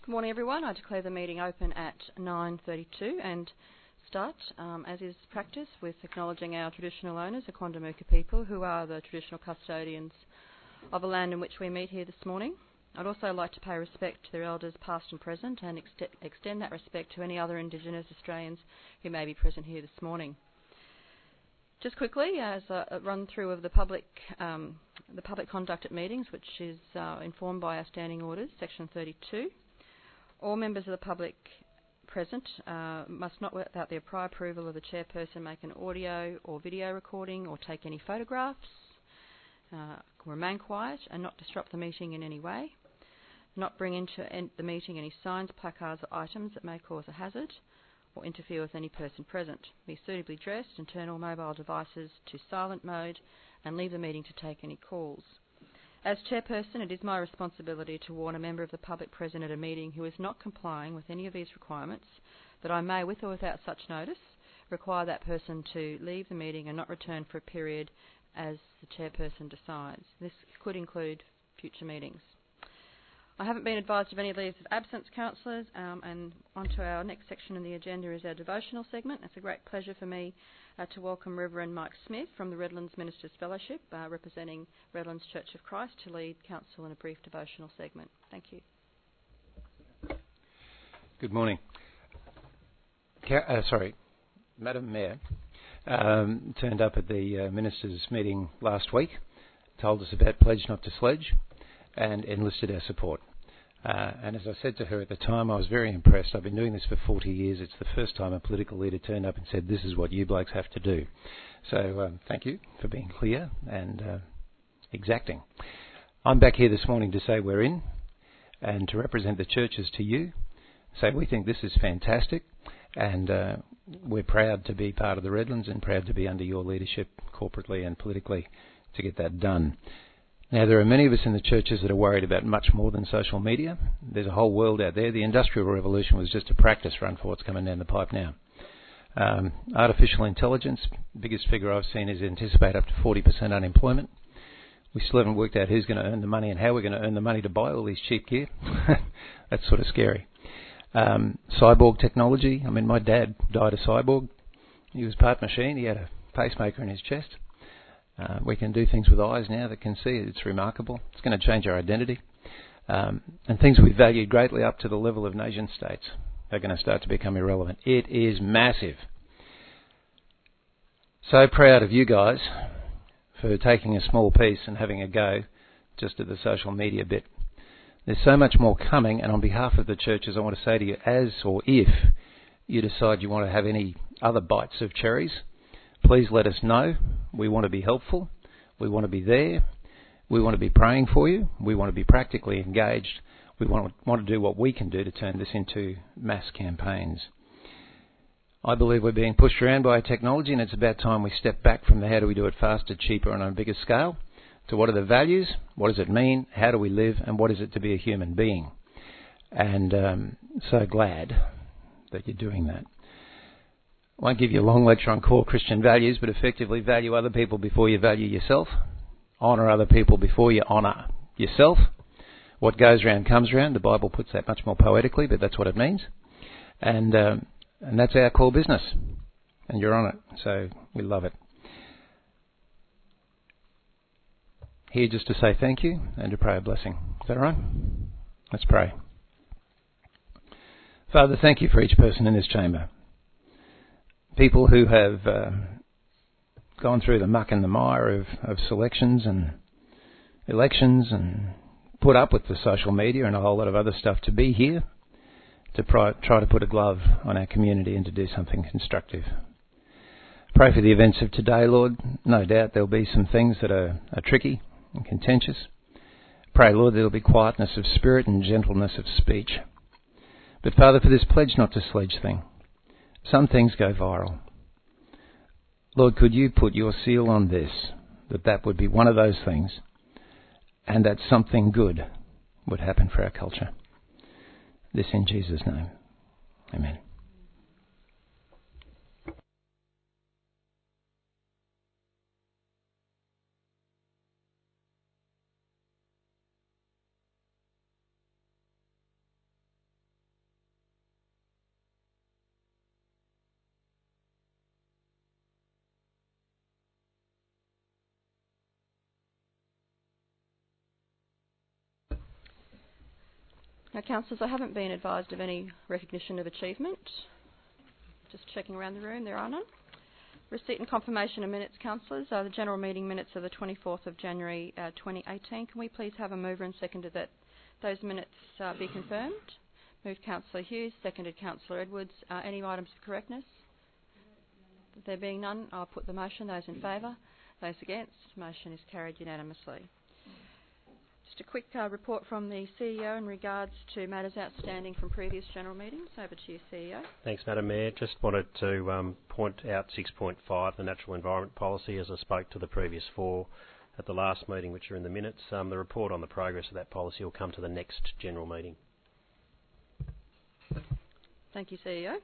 Good morning, everyone. I declare the meeting open at 9:32 and start, as is practice, with acknowledging our traditional owners, the Quandamooka people, who are the traditional custodians of the land in which we meet here this morning. I'd also like to pay respect to their elders past and present and extend that respect to any other Indigenous Australians who may be present here this morning. Just quickly, as a run through of the public conduct at meetings, which is informed by our standing orders, section 32. All members of the public present must not, without their prior approval of the chairperson, make an audio or video recording or take any photographs, remain quiet and not disrupt the meeting in any way, not bring into the meeting any signs, placards or items that may cause a hazard or interfere with any person present. Be suitably dressed and turn all mobile devices to silent mode and leave the meeting to take any calls. As chairperson, it is my responsibility to warn a member of the public present at a meeting who is not complying with any of these requirements that I may, with or without such notice, require that person to leave the meeting and not return for a period as the chairperson decides. This could include future meetings. I haven't been advised of any leaves of absence, councillors, and onto our next section on the agenda is our devotional segment. It's a great pleasure for me to welcome Reverend Mike Smith from the Redlands Ministers Fellowship, representing Redlands Church of Christ, to lead council in a brief devotional segment. Thank you. Good morning. Madam Mayor turned up at the ministers' meeting last week, told us about Pledge Not to Sledge, and enlisted our support. And as I said to her at the time, I was very impressed. I've been doing this for 40 years. It's the first time a political leader turned up and said, this is what you blokes have to do. So thank you for being clear and exacting. I'm back here this morning to say we're in and to represent the churches to you. Say we think this is fantastic and we're proud to be part of the Redlands and proud to be under your leadership corporately and politically to get that done. Now, there are many of us in the churches that are worried about much more than social media. There's a whole world out there. The Industrial Revolution was just a practice run for what's coming down the pipe now. Artificial intelligence, biggest figure I've seen is anticipate up to 40% unemployment. We still haven't worked out who's going to earn the money and how we're going to earn the money to buy all these cheap gear. That's sort of scary. Cyborg technology. I mean, my dad died a cyborg. He was part machine. He had a pacemaker in his chest. We can do things with eyes now that can see. It's remarkable. It's going to change our identity. And things we valued greatly up to the level of nation states are going to start to become irrelevant. It is massive. So proud of you guys for taking a small piece and having a go just at the social media bit. There's so much more coming, and on behalf of the churches, I want to say to you, as or if you decide you want to have any other bites of cherries, please let us know. We want to be helpful. We want to be there. We want to be praying for you. We want to be practically engaged. We want to do what we can do to turn this into mass campaigns. I believe we're being pushed around by technology, and it's about time we step back from the how do we do it faster, cheaper and on a bigger scale to what are the values, what does it mean, how do we live, and what is it to be a human being. And so glad that you're doing that. I won't give you a long lecture on core Christian values, but effectively value other people before you value yourself. Honour other people before you honour yourself. What goes around comes around. The Bible puts that much more poetically, but that's what it means. And that's our core business. And you're on it, so we love it. Here just to say thank you and to pray a blessing. Is that right? Let's pray. Father, thank you for each person in this chamber. People who have gone through the muck and the mire of selections and elections and put up with the social media and a whole lot of other stuff to be here to try to put a glove on our community and to do something constructive. Pray for the events of today, Lord. No doubt there'll be some things that are tricky and contentious. Pray, Lord, there'll be quietness of spirit and gentleness of speech. But Father, for this Pledge Not to Sledge thing, some things go viral. Lord, could you put your seal on this, that would be one of those things, and that something good would happen for our culture. This in Jesus' name. Amen. Now, councillors, I haven't been advised of any recognition of achievement. Just checking around the room, there are none. Receipt and confirmation of minutes, councillors. The general meeting minutes of the 24th of January 2018. Can we please have a mover and seconder that those minutes be confirmed? Moved Councillor Hughes, seconded Councillor Edwards. Any items of correctness? There being none, I'll put the motion. Those in favour? Those against? Motion is carried unanimously. Just a quick report from the CEO in regards to matters outstanding from previous general meetings. Over to you, CEO. Thanks, Madam Mayor. Just wanted to point out 6.5, the Natural Environment Policy, as I spoke to the previous four at the last meeting, which are in the minutes. The report on the progress of that policy will come to the next general meeting. Thank you, CEO.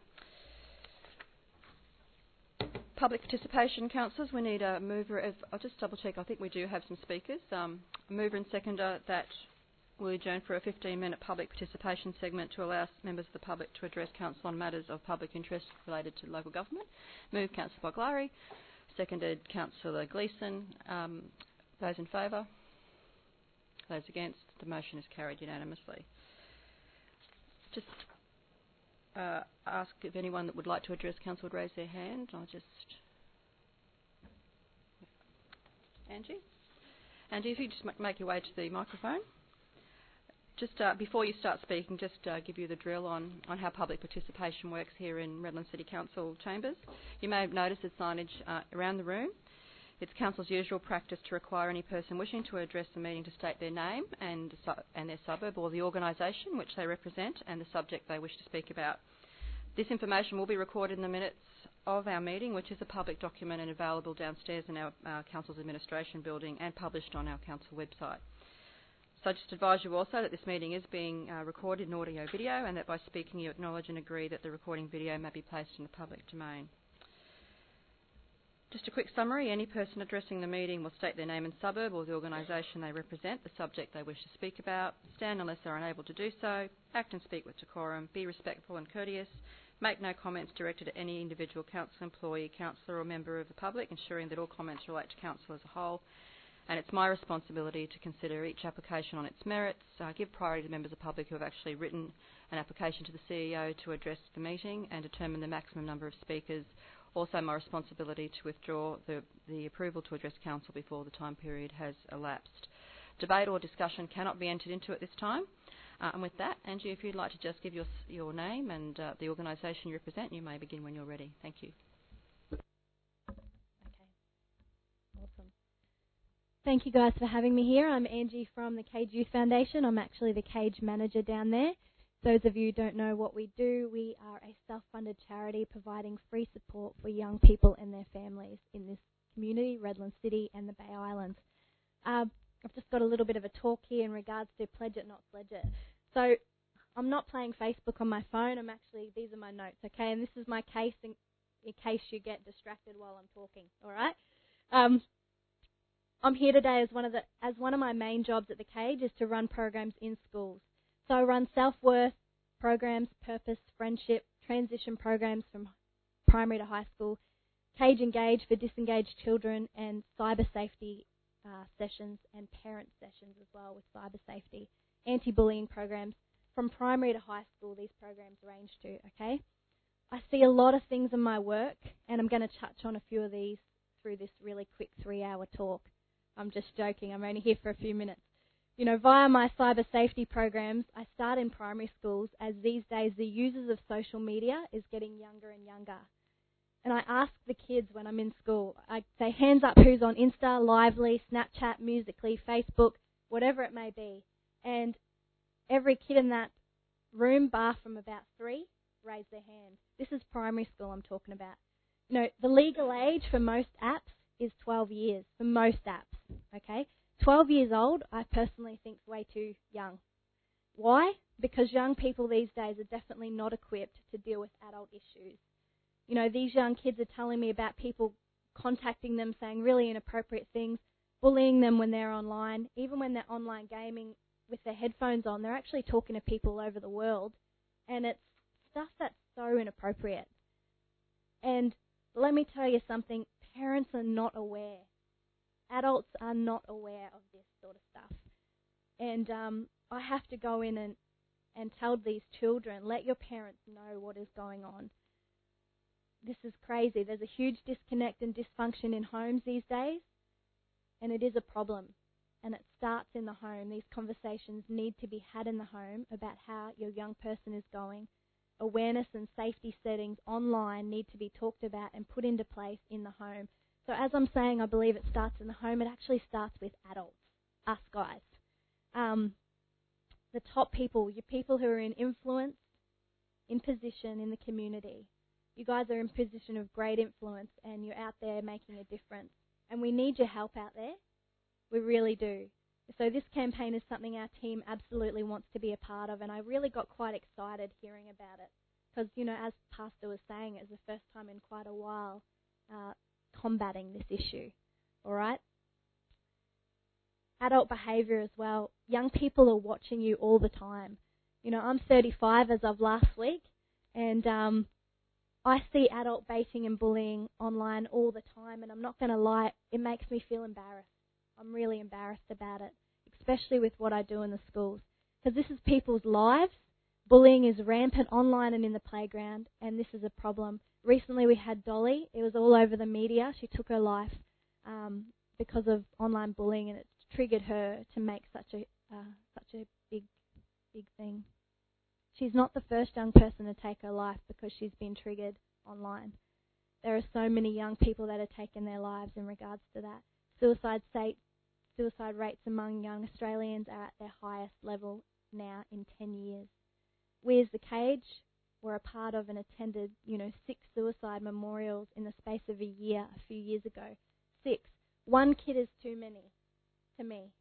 Public participation, councillors. We need a mover of... I'll just double check. I think we do have some speakers. A mover and seconder that will adjourn for a 15-minute public participation segment to allow members of the public to address council on matters of public interest related to local government. Moved Councillor Boglari. Seconded Councillor Gleeson. Those in favour? Those against? The motion is carried unanimously. Just ask if anyone that would like to address council would raise their hand. I'll just... Angie? Angie, if you just make your way to the microphone. Just before you start speaking, just give you the drill on how public participation works here in Redland City Council chambers. You may have noticed there's signage around the room. It's Council's usual practice to require any person wishing to address the meeting to state their name and their suburb or the organisation which they represent and the subject they wish to speak about. This information will be recorded in the minutes of our meeting, which is a public document and available downstairs in our Council's administration building and published on our Council website. So I just advise you also that this meeting is being recorded in audio video and that by speaking you acknowledge and agree that the recording video may be placed in the public domain. Just a quick summary, any person addressing the meeting will state their name and suburb or the organisation they represent, the subject they wish to speak about, stand unless they're unable to do so, act and speak with decorum, be respectful and courteous, make no comments directed at any individual council employee, councillor or member of the public, ensuring that all comments relate to council as a whole. And it's my responsibility to consider each application on its merits, give priority to members of the public who have actually written an application to the CEO to address the meeting and determine the maximum number of speakers. Also my responsibility to withdraw the approval to address council before the time period has elapsed. Debate or discussion cannot be entered into at this time. And with that, Angie, if you'd like to just give your name and the organisation you represent, you may begin when you're ready. Thank you. Okay. Awesome. Thank you guys for having me here. I'm Angie from the Cage Youth Foundation. I'm actually the Cage manager down there. Those of you who don't know what we do, we are a self-funded charity providing free support for young people and their families in this community, Redland City and the Bay Islands. I've just got a little bit of a talk here in regards to pledge it, not sledge it. So I'm not playing Facebook on my phone. These are my notes, okay? And this is my case in case you get distracted while I'm talking, all right? I'm here today as one of my main jobs at the Cage is to run programs in schools. So I run self-worth programs, purpose, friendship, transition programs from primary to high school, Cage Engage for disengaged children, and cyber safety sessions and parent sessions as well with cyber safety. Anti-bullying programs from primary to high school, these programs range to, okay? I see a lot of things in my work, and I'm going to touch on a few of these through this really quick 3-hour talk. I'm just joking, I'm only here for a few minutes. You know, via my cyber safety programs, I start in primary schools as these days the users of social media is getting younger and younger. And I ask the kids when I'm in school, I say hands up who's on Insta, Lively, Snapchat, Musical.ly, Facebook, whatever it may be. And every kid in that room, bar from about 3, raise their hand. This is primary school I'm talking about. You know, the legal age for most apps is 12 years, for most apps, okay? 12 years old, I personally think is way too young. Why? Because young people these days are definitely not equipped to deal with adult issues. You know, these young kids are telling me about people contacting them saying really inappropriate things, bullying them when they're online, even when they're online gaming with their headphones on, they're actually talking to people all over the world, and it's stuff that's so inappropriate. And let me tell you something, parents are not aware. Adults are not aware of this sort of stuff. And I have to go in and and told these children, let your parents know what is going on. This is crazy. There's a huge disconnect and dysfunction in homes these days, and it is a problem. And it starts in the home. These conversations need to be had in the home about how your young person is going. Awareness and safety settings online need to be talked about and put into place in the home. So as I'm saying, I believe it starts in the home. It actually starts with adults, us guys. The top people, your people who are in influence, in position in the community. You guys are in position of great influence and you're out there making a difference. And we need your help out there. We really do. So this campaign is something our team absolutely wants to be a part of, and I really got quite excited hearing about it because, you know, as Pastor was saying, it's the first time in quite a while combating this issue. All right? Adult behaviour as well. Young people are watching you all the time. You know, I'm 35 as of last week, and I see adult baiting and bullying online all the time, and I'm not going to lie, it makes me feel embarrassed. I'm really embarrassed about it, especially with what I do in the schools. Because this is people's lives. Bullying is rampant online and in the playground, and this is a problem. Recently we had Dolly. It was all over the media. She took her life because of online bullying, and it triggered her to make such a big thing. She's not the first young person to take her life because she's been triggered online. There are so many young people that are taking their lives in regards to that. Suicide rates among young Australians are at their highest level now in 10 years. We as the Cage were a part of and attended, 6 suicide memorials in the space of a year a few years ago. 6. One kid is too many to me.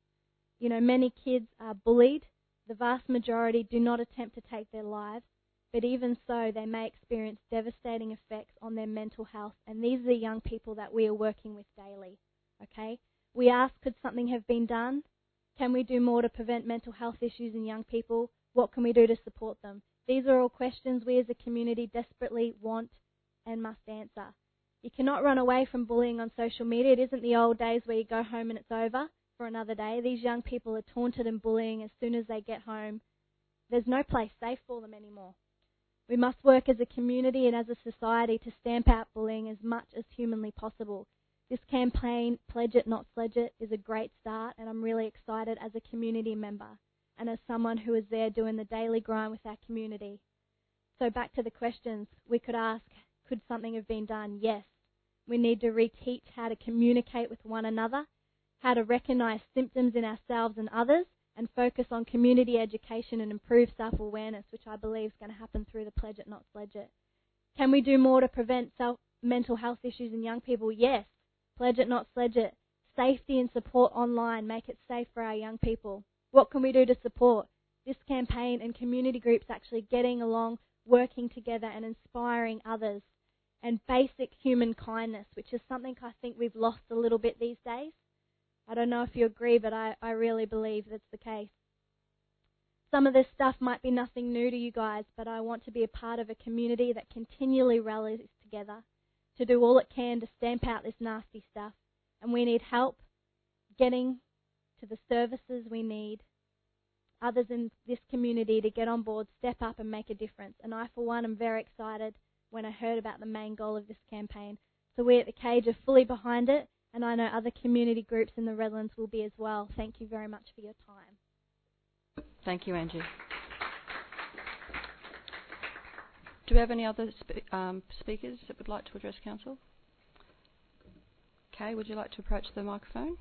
Many kids are bullied. The vast majority do not attempt to take their lives, but even so, they may experience devastating effects on their mental health, and these are the young people that we are working with daily. Okay? We ask, could something have been done? Can we do more to prevent mental health issues in young people? What can we do to support them? These are all questions we as a community desperately want and must answer. You cannot run away from bullying on social media. It isn't the old days where you go home and it's over for another day. These young people are taunted and bullying as soon as they get home. There's no place safe for them anymore. We must work as a community and as a society to stamp out bullying as much as humanly possible. This campaign, Pledge It Not Sledge It, is a great start, and I'm really excited as a community member and as someone who is there doing the daily grind with our community. So back to the questions. We could ask, could something have been done? Yes. We need to reteach how to communicate with one another, how to recognise symptoms in ourselves and others, and focus on community education and improve self-awareness, which I believe is going to happen through the Pledge It Not Sledge It. Can we do more to prevent mental health issues in young people? Yes. Pledge It Not Sledge It. Safety and support online. Make it safe for our young people. What can we do to support this campaign and community groups actually getting along, working together and inspiring others? And basic human kindness, which is something I think we've lost a little bit these days. I don't know if you agree, but I really believe that's the case. Some of this stuff might be nothing new to you guys, but I want to be a part of a community that continually rallies together to do all it can to stamp out this nasty stuff. And we need help getting to the services we need. Others in this community to get on board, step up and make a difference. And I, for one, am very excited when I heard about the main goal of this campaign. So we at the Cage are fully behind it, and I know other community groups in the Redlands will be as well. Thank you very much for your time. Thank you, Angie. Do we have any other speakers that would like to address Council? Kay, would you like to approach the microphone?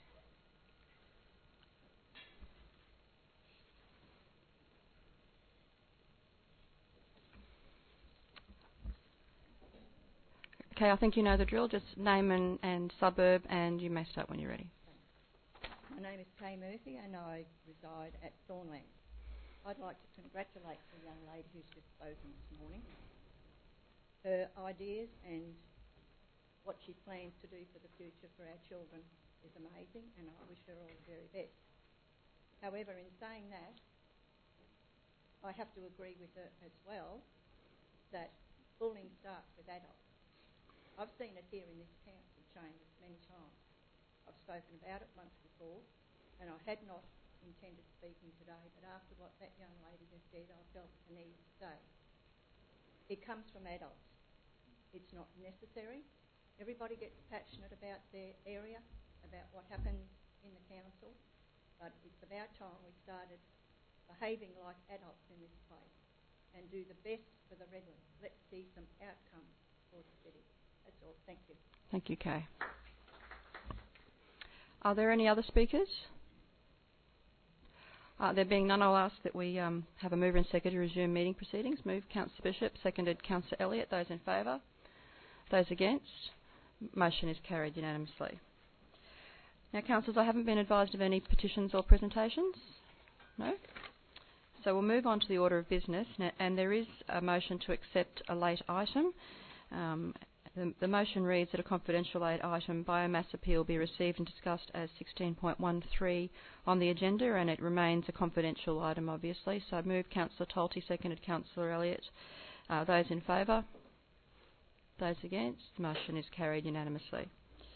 Okay, I think you know the drill. Just name and suburb, and you may start when you're ready. My name is Kay Murphy, and I reside at Thornland. I'd like to congratulate the young lady who's just spoken this morning. Her ideas and what she plans to do for the future for our children is amazing, and I wish her all the very best. However, in saying that, I have to agree with her as well that bullying starts with adults. I've seen it here in this council chambers many times. I've spoken about it once before, and I had not intended speaking today, but after what that young lady has said, I felt the need to say. It comes from adults. It's not necessary. Everybody gets passionate about their area, about what happens in the council, but it's about time we started behaving like adults in this place and do the best for the Redlands. Let's see some outcomes for the city. That's all. Thank you. Thank you, Kay. Are there any other speakers? There being none, I'll ask that we have a mover and seconder to resume meeting proceedings. Moved Councillor Bishop, seconded Councillor Elliott. Those in favour? Those against? Motion is carried unanimously. Now, councillors, I haven't been advised of any petitions or presentations. No? So we'll move on to the order of business, and there is a motion to accept a late item. The motion reads that a confidential late item, biomass appeal, be received and discussed as 16.13 on the agenda, and it remains a confidential item, obviously. So moved Councillor Talty, seconded Councillor Elliott. Those in favour? Those against? The motion is carried unanimously.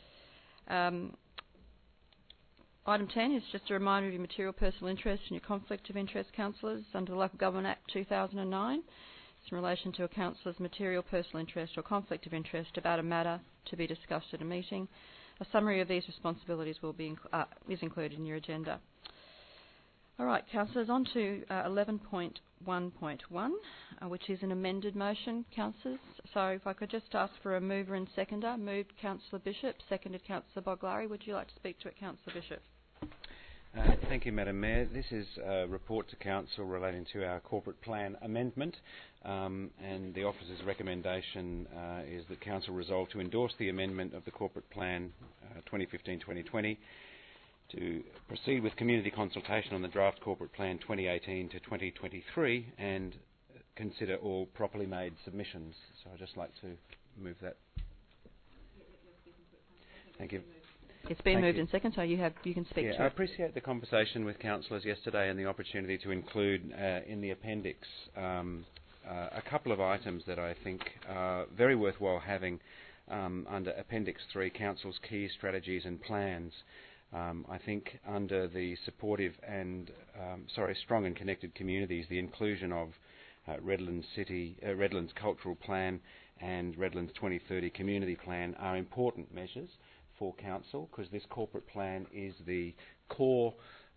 Item 10 is just a reminder of your material personal interest and your conflict of interest, councillors, under the Local Government Act 2009. It's in relation to a councillor's material personal interest or conflict of interest about a matter to be discussed at a meeting. A summary of these responsibilities will be is included in your agenda. All right, councillors, on to 11.1.1, which is an amended motion, councillors. So if I could just ask for a mover and seconder. Moved Councillor Bishop, seconded Councillor Boglari. Would you like to speak to it, Councillor Bishop? Thank you, Madam Mayor. This is a report to Council relating to our corporate plan amendment, and the officer's recommendation is that Council resolve to endorse the amendment of the corporate plan 2015-2020 to proceed with community consultation on the draft corporate plan 2018 to 2023 and consider all properly made submissions. So I'd just like to move that. Thank you. It's been moved in second, so you can speak to it. I appreciate the conversation with councillors yesterday and the opportunity to include in the appendix a couple of items that I think are very worthwhile having under Appendix 3, Council's Key Strategies and Plans. I think under the supportive and strong and connected communities, the inclusion of Redlands Cultural Plan and Redlands 2030 Community Plan are important measures for Council, because this corporate plan is the core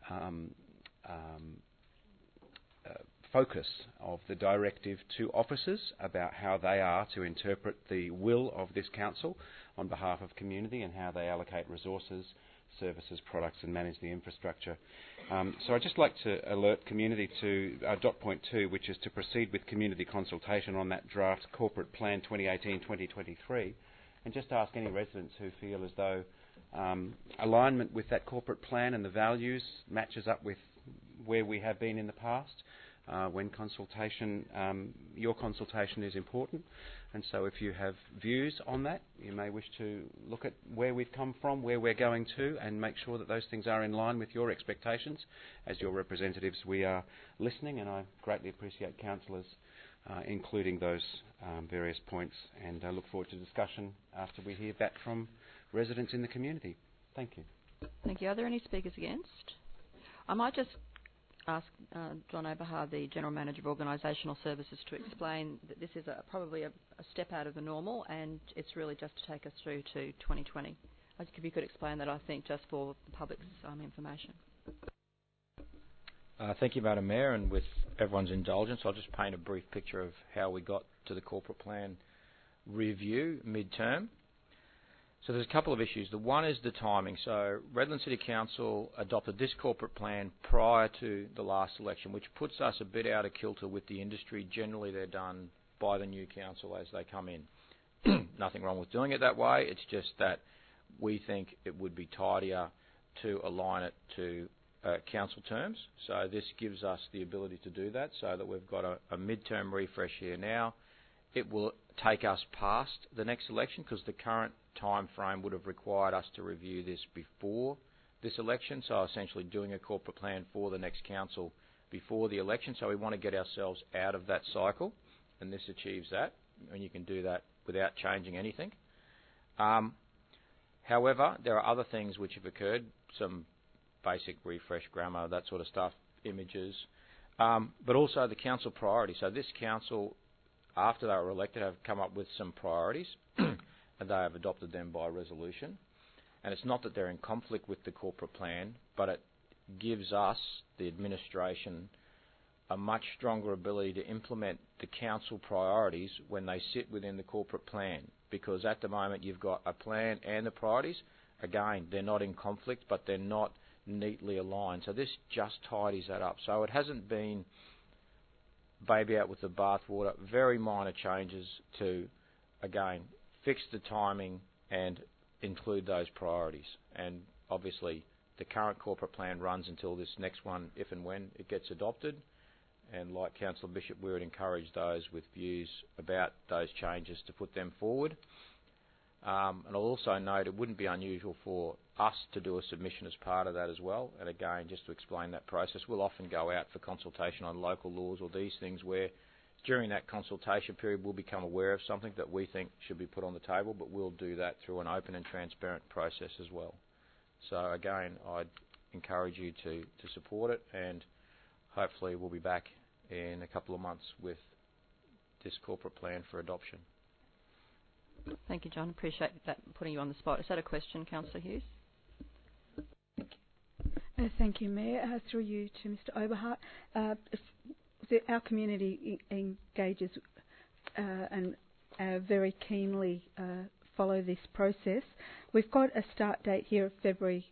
focus of the directive to officers about how they are to interpret the will of this Council on behalf of community and how they allocate resources, services, products and manage the infrastructure. So I'd just like to alert community to dot point 2, which is to proceed with community consultation on that draft corporate plan 2018-2023, and just ask any residents who feel as though alignment with that corporate plan and the values matches up with where we have been in the past. When consultation, your consultation is important, and so if you have views on that, you may wish to look at where we've come from, where we're going to, and make sure that those things are in line with your expectations. As your representatives, we are listening, and I greatly appreciate councillors including those various points, and I look forward to discussion after we hear back from residents in the community. Thank you. Thank you. Are there any speakers against? I might just ask John Oberhard, the General Manager of Organisational Services, to explain that this is probably a step out of the normal, and it's really just to take us through to 2020. I think if you could explain that, I think, just for the public's information. Thank you, Madam Mayor, and with everyone's indulgence, I'll just paint a brief picture of how we got to the corporate plan review mid-term. So there's a couple of issues. The one is the timing. So Redlands City Council adopted this corporate plan prior to the last election, which puts us a bit out of kilter with the industry. Generally, they're done by the new council as they come in. Nothing wrong with doing it that way. It's just that we think it would be tidier to align it to council terms. So this gives us the ability to do that, so that we've got a mid-term refresh here now. It will take us past the next election, because the current time frame would have required us to review this before this election, so essentially doing a corporate plan for the next council before the election. So we want to get ourselves out of that cycle, and this achieves that, and you can do that without changing anything. However, there are other things which have occurred, some basic refresh grammar, that sort of stuff, images, but also the council priorities. So this council, after they were elected, have come up with some priorities and they have adopted them by resolution. And it's not that they're in conflict with the corporate plan, but it gives us, the administration, a much stronger ability to implement the council priorities when they sit within the corporate plan. Because at the moment you've got a plan and the priorities. Again, they're not in conflict, but they're not neatly aligned. So this just tidies that up. So it hasn't been baby out with the bathwater. Very minor changes to, again, fix the timing and include those priorities. And obviously the current corporate plan runs until this next one, if and when it gets adopted. And like Councillor Bishop, we would encourage those with views about those changes to put them forward. And I'll also note it wouldn't be unusual for us to do a submission as part of that as well. And again, just to explain that process, we'll often go out for consultation on local laws or these things where during that consultation period we'll become aware of something that we think should be put on the table, but we'll do that through an open and transparent process as well. So again, I'd encourage you to support it, and hopefully we'll be back in a couple of months with this corporate plan for adoption. Thank you, John. Appreciate that, putting you on the spot. Is that a question, Councillor Hughes? Thank you, Mayor. Through you to Mr. Oberhardt. Our community engages and very keenly follow this process. We've got a start date here of February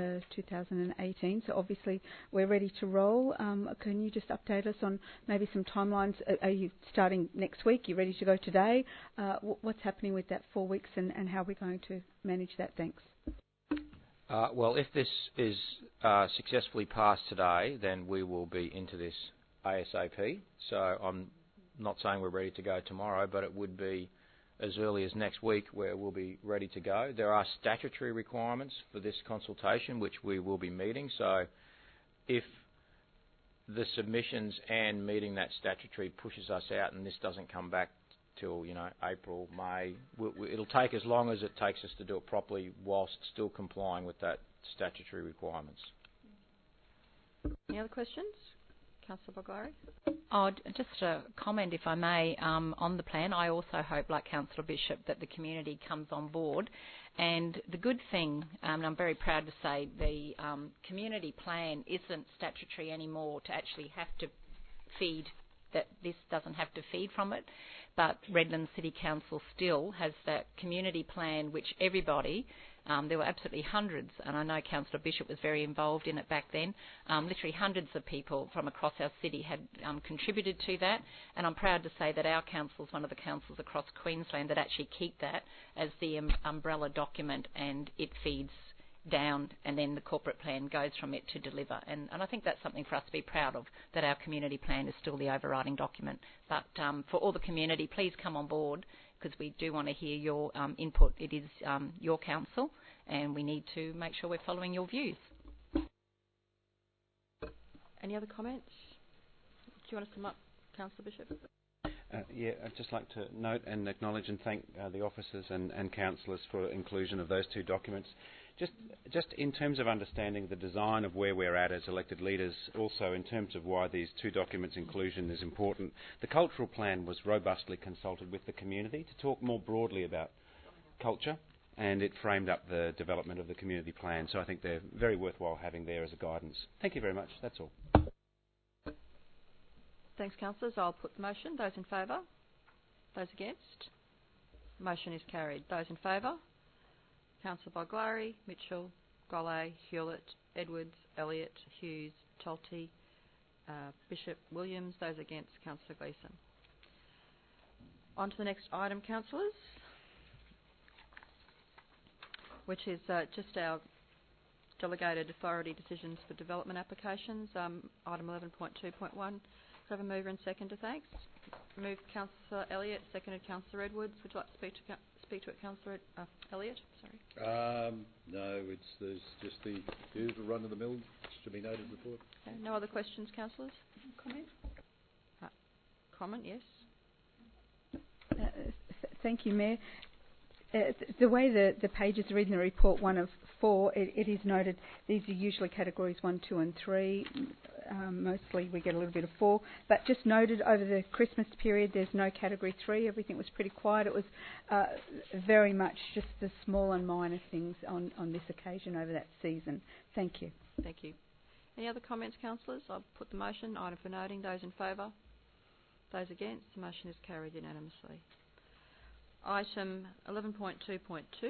2018, so obviously we're ready to roll. Can you just update us on maybe some timelines? Are you starting next week? Are you ready to go today? What's happening with that 4 weeks and how are we going to manage that? Thanks. Well, if this is successfully passed today, then we will be into this ASAP. So I'm not saying we're ready to go tomorrow, but it would be as early as next week where we'll be ready to go. There are statutory requirements for this consultation which we will be meeting. So if the submissions and meeting that statutory pushes us out and this doesn't come back till, April, May, it'll take as long as it takes us to do it properly whilst still complying with that statutory requirements. Any other questions? Councillor Boglari? Just a comment, if I may, on the plan. I also hope, like Councillor Bishop, that the community comes on board. And the good thing, and I'm very proud to say, the community plan isn't statutory anymore to actually have to feed, that this doesn't have to feed from it. But Redland City Council still has that community plan which everybody, there were absolutely hundreds, and I know Councillor Bishop was very involved in it back then, literally hundreds of people from across our city had contributed to that, and I'm proud to say that our council is one of the councils across Queensland that actually keep that as the umbrella document, and it feeds down, and then the corporate plan goes from it to deliver. And I think that's something for us to be proud of, that our community plan is still the overriding document. But for all the community, please come on board, because we do want to hear your input. It is your council, and we need to make sure we're following your views. Any other comments? Do you want to sum up, Councillor Bishop? Yeah, I'd just like to note and acknowledge and thank the officers and councillors for inclusion of those two documents. Just in terms of understanding the design of where we're at as elected leaders, also in terms of why these two documents' inclusion is important, the cultural plan was robustly consulted with the community to talk more broadly about culture, and it framed up the development of the community plan. So I think they're very worthwhile having there as a guidance. Thank you very much. That's all. Thanks, councillors. I'll put the motion. Those in favour? Those against? Motion is carried. Those in favour? Councillor Boglari, Mitchell, Golay, Hewlett, Edwards, Elliott, Hughes, Tolte, Bishop, Williams. Those against, Councillor Gleeson. On to the next item, councillors, which is just our delegated authority decisions for development applications. Item 11.2.1. Could I have a mover and seconder, thanks? Moved Councillor Elliott, seconded Councillor Edwards. Would you like to speak to it, Councillor Elliott? Sorry. No, there's just the usual run-of-the-mill to be noted report. Okay, no other questions, councillors? Comment? Comment, yes. Thank you, Mayor. The way the pages read in the report, 1 of 4, it is noted these are usually categories 1, 2 and 3. Mostly we get a little bit of 4. But just noted over the Christmas period there's no category 3. Everything was pretty quiet. It was very much just the small and minor things on this occasion over that season. Thank you. Thank you. Any other comments, councillors? I'll put the motion. Item for noting. Those in favour? Those against? The motion is carried unanimously. Item 11.2.2.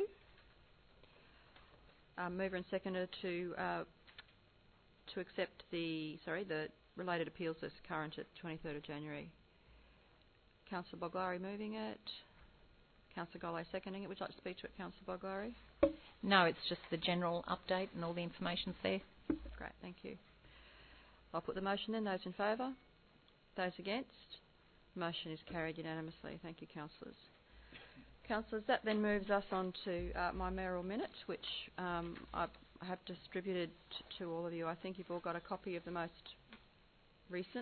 Mover and seconder to accept the related appeals list current at 23rd of January. Councillor Boglari moving it. Councillor Golley seconding it. Would you like to speak to it, Councillor Boglari? No, it's just the general update and all the information's there. Great, thank you. I'll put the motion then. Those in favour? Those against? The motion is carried unanimously. Thank you, councillors. Councillors, that then moves us on to my mayoral minute, which I have distributed to all of you. I think you've all got a copy of the most recent.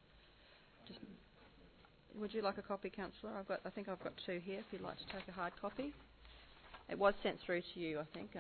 Would you like a copy, councillor? I think I've got 2 here. If you'd like to take a hard copy, it was sent through to you, I think.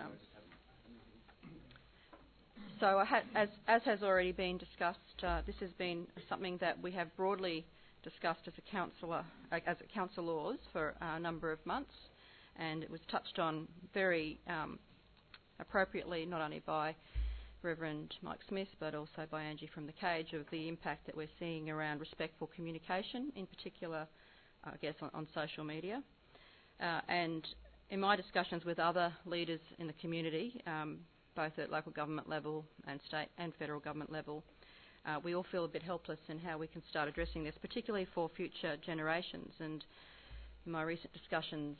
So, as has already been discussed, this has been something that we have broadly discussed as councillors for a number of months, and it was touched on very appropriately, not only by Reverend Mike Smith but also by Angie from the Cage, of the impact that we're seeing around respectful communication, in particular, I guess, on social media. And in my discussions with other leaders in the community, both at local government level and state and federal government level, we all feel a bit helpless in how we can start addressing this, particularly for future generations. And in my recent discussions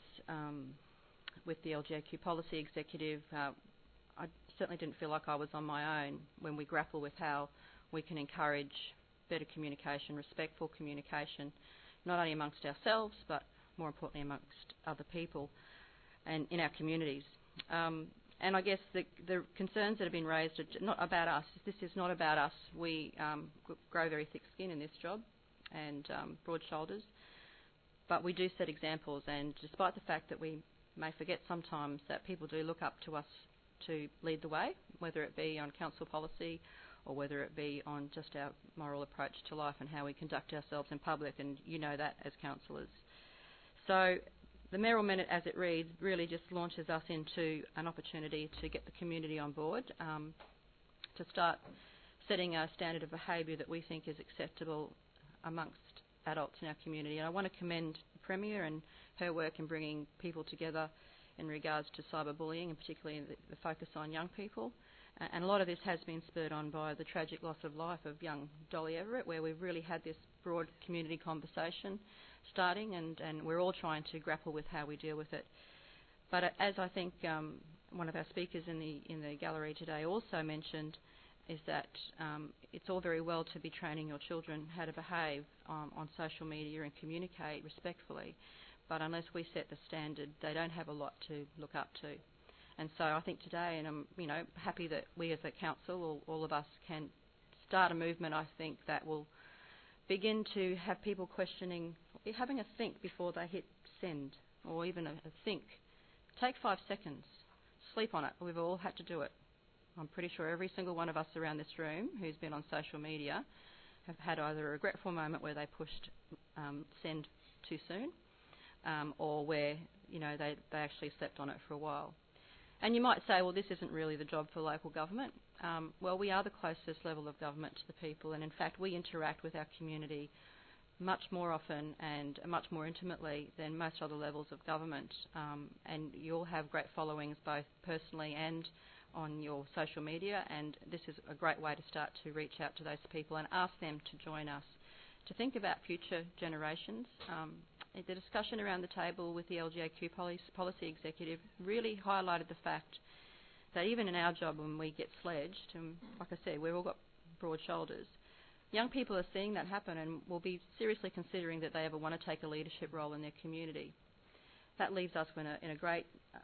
with the LGAQ policy executive, I certainly didn't feel like I was on my own when we grapple with how we can encourage better communication, respectful communication, not only amongst ourselves but more importantly amongst other people and in our communities. And I guess the concerns that have been raised are not about us. This is not about us. We grow very thick skin in this job and broad shoulders, but we do set examples, and despite the fact that we may forget sometimes that people do look up to us to lead the way, whether it be on council policy or whether it be on just our moral approach to life and how we conduct ourselves in public, and you know that as councillors. So the mayoral minute, as it reads, really just launches us into an opportunity to get the community on board, to start setting a standard of behaviour that we think is acceptable amongst adults in our community. And I want to commend the Premier and her work in bringing people together in regards to cyberbullying, and particularly the focus on young people. And a lot of this has been spurred on by the tragic loss of life of young Dolly Everett, where we've really had this broad community conversation starting, and we're all trying to grapple with how we deal with it. But as I think one of our speakers in the gallery today also mentioned, is that it's all very well to be training your children how to behave on social media and communicate respectfully, but unless we set the standard, they don't have a lot to look up to. And so I think today, and I'm happy that we as a council, all of us, can start a movement, I think, that will begin to have people questioning, having a think before they hit send, or even a think. Take 5 seconds, sleep on it. We've all had to do it. I'm pretty sure every single one of us around this room who's been on social media have had either a regretful moment where they pushed send too soon, or where they actually slept on it for a while. And you might say, well, this isn't really the job for local government. Well, we are the closest level of government to the people, and in fact we interact with our community much more often and much more intimately than most other levels of government. And you all have great followings both personally and on your social media, and this is a great way to start to reach out to those people and ask them to join us to think about future generations. The discussion around the table with the LGAQ policy executive really highlighted the fact that even in our job when we get sledged, and like I said, we've all got broad shoulders, young people are seeing that happen and will be seriously considering that they ever want to take a leadership role in their community. That leaves us in a great,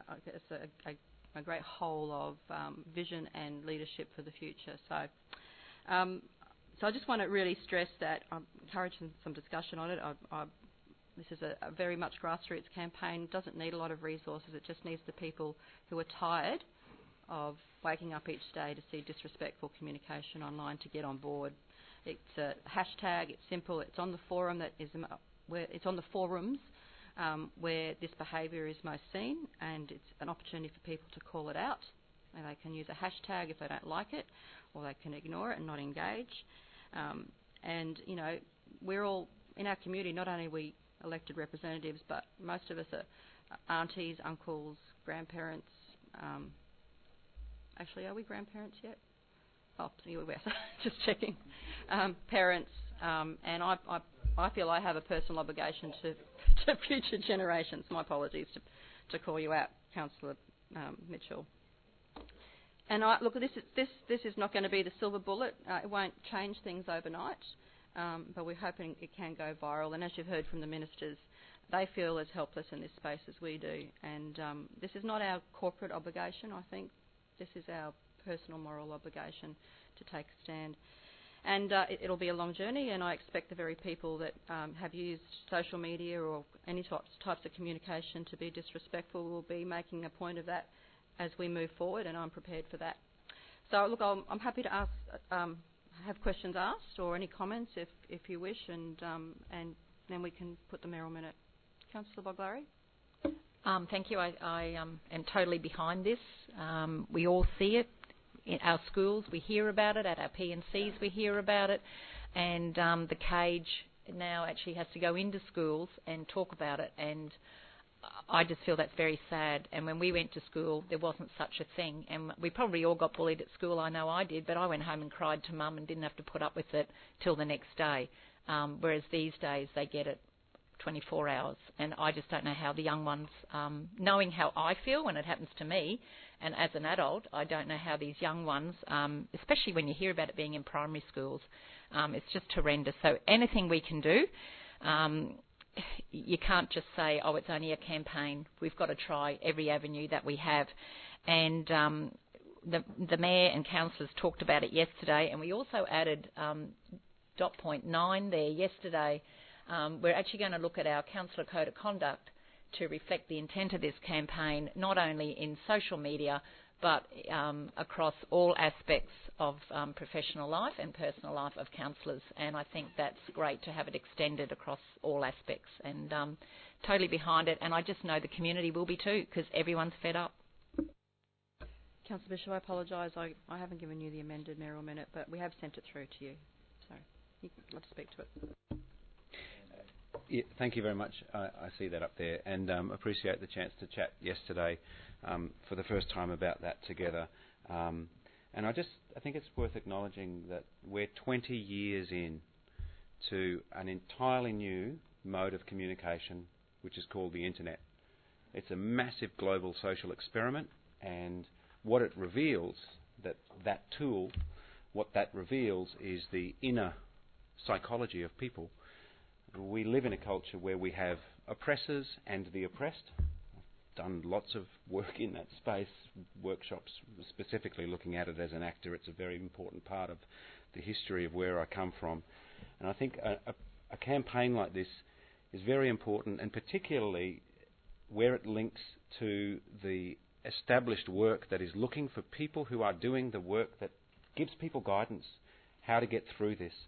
a great hole of vision and leadership for the future. So I just want to really stress that I'm encouraging some discussion on it. This is a very much grassroots campaign. It doesn't need a lot of resources. It just needs the people who are tired of waking up each day to see disrespectful communication online to get on board. It's a hashtag. It's simple. It's on the forum it's on the forums where this behaviour is most seen, and it's an opportunity for people to call it out. And they can use a hashtag if they don't like it, or they can ignore it and not engage. And you know, we're all in our community. Not only are we elected representatives, but most of us are aunties, uncles, grandparents. Actually, are we grandparents yet? Oh, we're just checking. Parents, and I feel I have a personal obligation to future generations. My apologies to call you out, Councillor Mitchell. And look, this is not going to be the silver bullet. It won't change things overnight, but we're hoping it can go viral. And as you've heard from the ministers, they feel as helpless in this space as we do. And this is not our corporate obligation, I think. This is our personal moral obligation to take a stand. And it'll be a long journey, and I expect the very people that have used social media or any types of communication to be disrespectful will be making a point of that as we move forward, and I'm prepared for that. So, look, I'm happy to ask, have questions asked or any comments if you wish, and then we can put the mayoral minute. Councillor Boglary. Thank you. I am totally behind this. We all see it in our schools. We hear about it at our P&Cs. We hear about it, and the cage now actually has to go into schools and talk about it. And I just feel that's very sad. And when we went to school, there wasn't such a thing. And we probably all got bullied at school. I know I did, but I went home and cried to Mum and didn't have to put up with it till the next day. Whereas these days they get it 24 hours. And I just don't know how the young ones, knowing how I feel when it happens to me, and as an adult, I don't know how these young ones, especially when you hear about it being in primary schools, it's just horrendous. So anything we can do, you can't just say, oh, it's only a campaign. We've got to try every avenue that we have. And the Mayor and councillors talked about it yesterday, and we also added dot point 9 there yesterday. We're actually going to look at our councillor code of conduct to reflect the intent of this campaign, not only in social media, but across all aspects of professional life and personal life of councillors. And I think that's great to have it extended across all aspects, and totally behind it. And I just know the community will be too, because everyone's fed up. Councillor Bishop, I apologise. I haven't given you the amended mayoral minute, but we have sent it through to you. So you'd like to speak to it. Yeah, thank you very much. I see that up there, and appreciate the chance to chat yesterday for the first time about that together. And I think it's worth acknowledging that we're 20 years in to an entirely new mode of communication, which is called the internet. It's a massive global social experiment, and what it reveals, that tool, what that reveals is the inner psychology of people. We live in a culture where we have oppressors and the oppressed. I've done lots of work in that space, workshops specifically looking at it as an actor. It's a very important part of the history of where I come from. And I think a campaign like this is very important, and particularly where it links to the established work that is looking for people who are doing the work that gives people guidance how to get through this.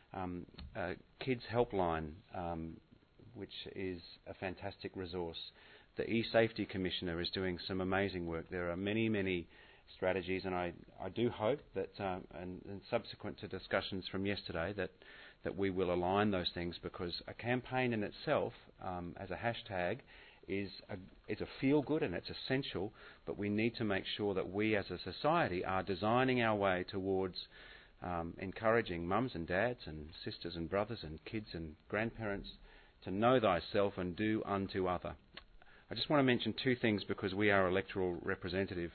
Kids Helpline, which is a fantastic resource. The E-Safety Commissioner is doing some amazing work. There are many, many strategies, and I do hope that, and subsequent to discussions from yesterday, that we will align those things, because a campaign in itself, as a hashtag, is a feel-good and it's essential, but we need to make sure that we as a society are designing our way towards encouraging mums and dads and sisters and brothers and kids and grandparents to know thyself and do unto other. I just want to mention two things, because we are electoral representative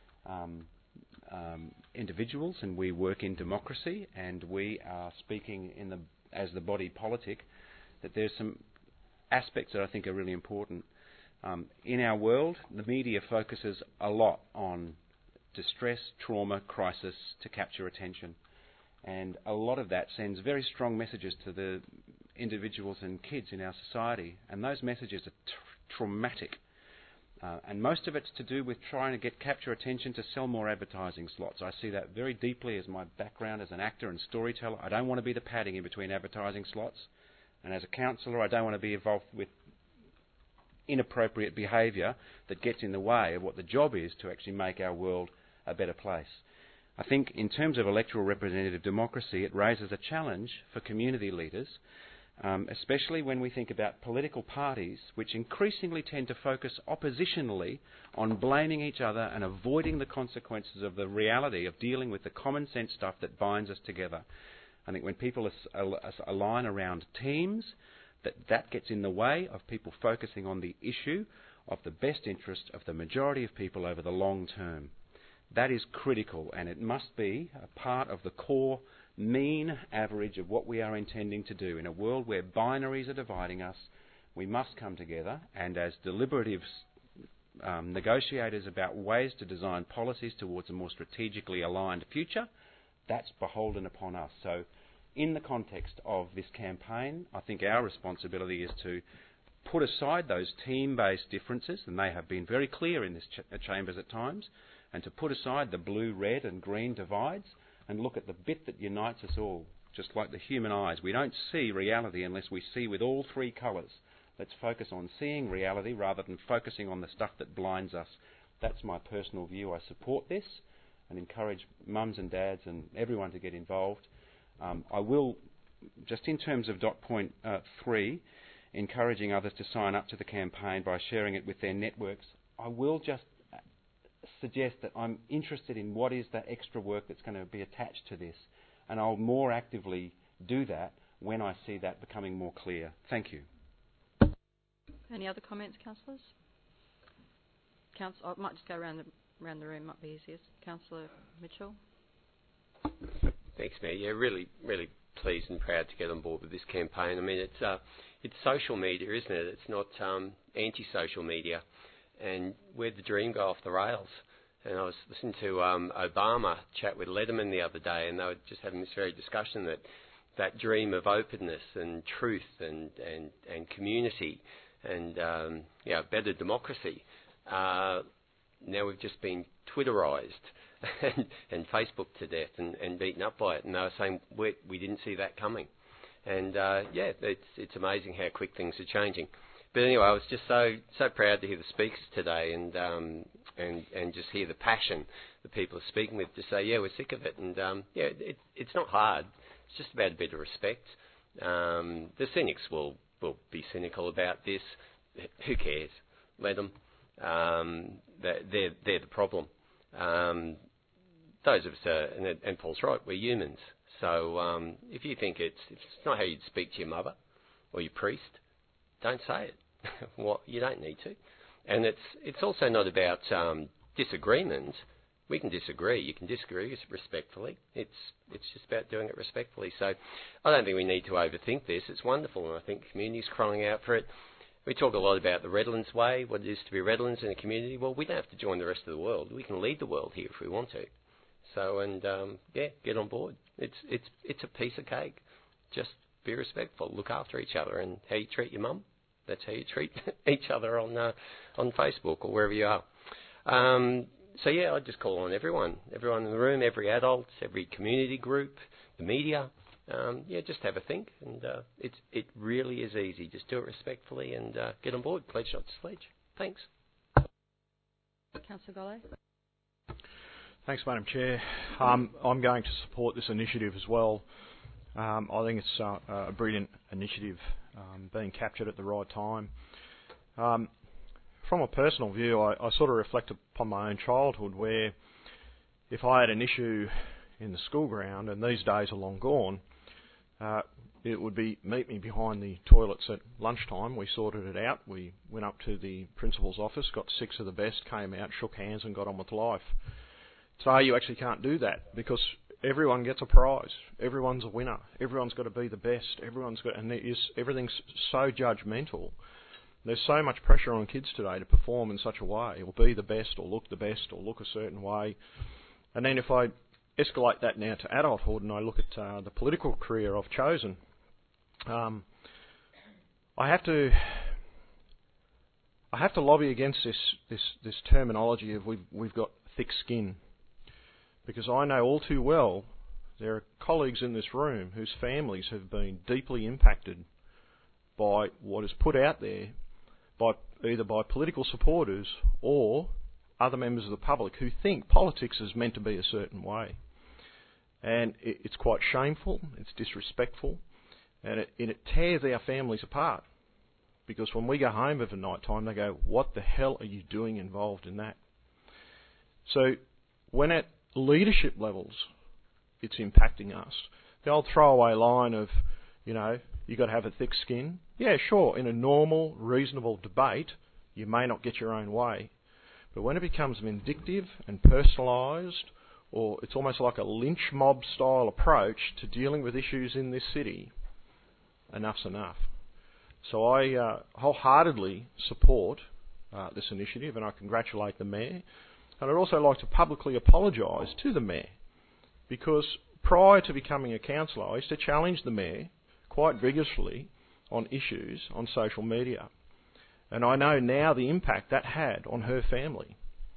individuals, and we work in democracy, and we are speaking as the body politic, that there's some aspects that I think are really important. In our world, the media focuses a lot on distress, trauma, crisis to capture attention. And a lot of that sends very strong messages to the individuals and kids in our society, and those messages are traumatic. And most of it's to do with trying to capture attention to sell more advertising slots. I see that very deeply as my background as an actor and storyteller. I don't want to be the padding in between advertising slots. And as a counsellor, I don't want to be involved with inappropriate behaviour that gets in the way of what the job is to actually make our world a better place. I think in terms of electoral representative democracy, it raises a challenge for community leaders, especially when we think about political parties which increasingly tend to focus oppositionally on blaming each other and avoiding the consequences of the reality of dealing with the common sense stuff that binds us together. I think when people align around teams, that gets in the way of people focusing on the issue of the best interest of the majority of people over the long term. That is critical, and it must be a part of the core mean average of what we are intending to do. In a world where binaries are dividing us, we must come together, and as deliberative negotiators about ways to design policies towards a more strategically aligned future, that's beholden upon us. So in the context of this campaign, I think our responsibility is to put aside those team-based differences, and they have been very clear in this chambers at times, and to put aside the blue, red and green divides and look at the bit that unites us all, just like the human eyes. We don't see reality unless we see with all three colours. Let's focus on seeing reality rather than focusing on the stuff that blinds us. That's my personal view. I support this and encourage mums and dads and everyone to get involved. I will, just in terms of dot point 3, encouraging others to sign up to the campaign by sharing it with their networks, I will just suggest that I'm interested in what is the extra work that's going to be attached to this, and I'll more actively do that when I see that becoming more clear. Thank you. Any other comments, councillors? I might just go around the room, might be easiest. Councillor Mitchell. Thanks, Mayor. Yeah, really pleased and proud to get on board with this campaign. I mean, it's social media, isn't it? It's not anti-social media. And where'd the dream go off the rails? And I was listening to Obama chat with Letterman the other day, and they were just having this very discussion that dream of openness and truth and community and better democracy. Now we've just been Twitterised and Facebooked to death and beaten up by it, and they were saying we didn't see that coming. And it's amazing how quick things are changing. But anyway, I was just so proud to hear the speakers today and just hear the passion that people are speaking with to say, yeah, we're sick of it. And it's not hard. It's just about a bit of respect. The cynics will be cynical about this. Who cares? Let them. They're the problem. Those of us and Paul's right, we're humans. So if you think it's not how you'd speak to your mother or your priest, don't say it. You don't need to. And it's also not about disagreement. We can disagree. You can disagree respectfully. It's just about doing it respectfully. So I don't think we need to overthink this. It's wonderful, and I think the community's crying out for it. We talk a lot about the Redlands way, what it is to be Redlands in a community. Well, we don't have to join the rest of the world. We can lead the world here if we want to. So, get on board. It's a piece of cake. Just be respectful. Look after each other, and how you treat your mum, that's how you treat each other on Facebook or wherever you are. I'd just call on everyone in the room, every adult, every community group, the media. Just have a think, and it really is easy. Just do it respectfully and get on board. Pledge not to sledge. Thanks. Councillor Golay. Thanks, Madam Chair. I'm going to support this initiative as well. I think it's a brilliant initiative being captured at the right time. From a personal view, I sort of reflect upon my own childhood where if I had an issue in the school ground, and these days are long gone, it would be meet me behind the toilets at lunchtime. We sorted it out. We went up to the principal's office, got 6 of the best, came out, shook hands and got on with life. Today you actually can't do that because everyone gets a prize. Everyone's a winner. Everyone's got to be the best. Everything's so judgmental. There's so much pressure on kids today to perform in such a way, or be the best, or look the best, or look a certain way. And then if I escalate that now to adulthood and I look at the political career I've chosen, I have to lobby against this terminology of we've got thick skin, because I know all too well there are colleagues in this room whose families have been deeply impacted by what is put out there either by political supporters or other members of the public who think politics is meant to be a certain way. And it's quite shameful, it's disrespectful, and it tears our families apart. Because when we go home every night time, they go, what the hell are you doing involved in that? So when at leadership levels it's impacting us, the old throwaway line of, you got to have a thick skin. Yeah, sure, in a normal, reasonable debate, you may not get your own way. But when it becomes vindictive and personalised, or it's almost like a lynch mob style approach to dealing with issues in this city, enough's enough. So I wholeheartedly support this initiative, and I congratulate the Mayor. And I'd also like to publicly apologise to the Mayor, because prior to becoming a councillor, I used to challenge the Mayor quite vigorously on issues on social media. And I know now the impact that had on her family.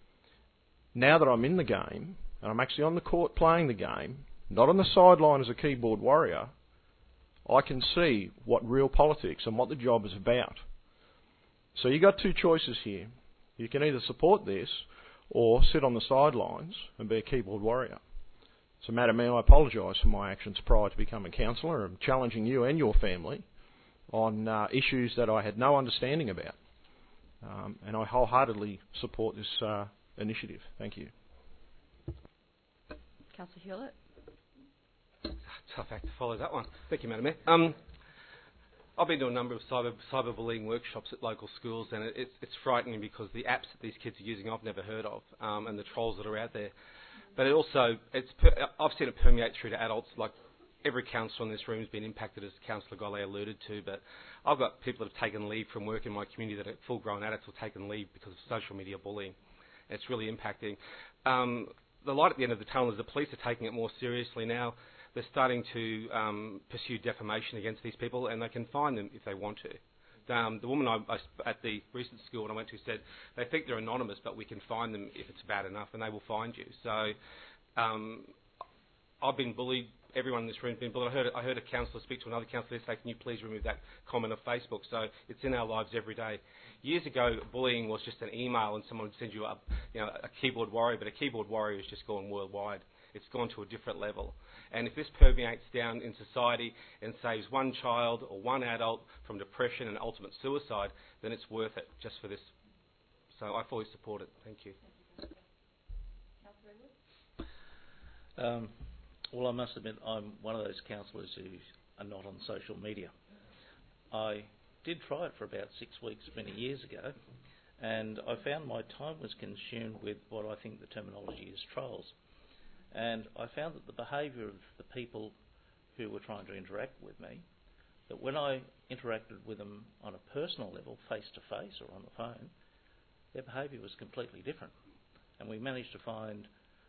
Now that I'm in the game, and I'm actually on the court playing the game, not on the sideline as a keyboard warrior, I can see what real politics and what the job is about. So you've got two choices here. You can either support this or sit on the sidelines and be a keyboard warrior. So, Madam Mayor, I apologise for my actions prior to becoming councillor and challenging you and your family on issues that I had no understanding about. And I wholeheartedly support this initiative. Thank you. Councillor Hewlett. Tough act to follow that one. Thank you, Madam Mayor. I've been doing a number of cyberbullying workshops at local schools, and it's frightening because the apps that these kids are using I've never heard of, and the trolls that are out there. But I've seen it permeate through to adults. Like every councillor in this room has been impacted, as Councillor Golley alluded to. But I've got people that have taken leave from work in my community that are full-grown adults who have taken leave because of social media bullying. It's really impacting. The light at the end of the tunnel is the police are taking it more seriously now. They're starting to pursue defamation against these people, and they can fine them if they want to. The woman at the recent school I went to said they think they're anonymous, but we can fine them if it's bad enough, and they will find you. So I've been bullied. Everyone in this room has been bullied. I heard a councillor speak to another councillor say, can you please remove that comment of Facebook? So it's in our lives every day. Years ago, bullying was just an email and someone would send you a keyboard warrior, but a keyboard warrior has just gone worldwide. It's gone to a different level. And if this permeates down in society and saves one child or one adult from depression and ultimate suicide, then it's worth it just for this. So I fully support it. Thank you. Well, I must admit I'm one of those councillors who are not on social media. I did try it for about 6 weeks many years ago, and I found my time was consumed with what I think the terminology is trolls. And I found that the behaviour of the people who were trying to interact with me, that when I interacted with them on a personal level, face-to-face or on the phone, their behaviour was completely different. And we managed to find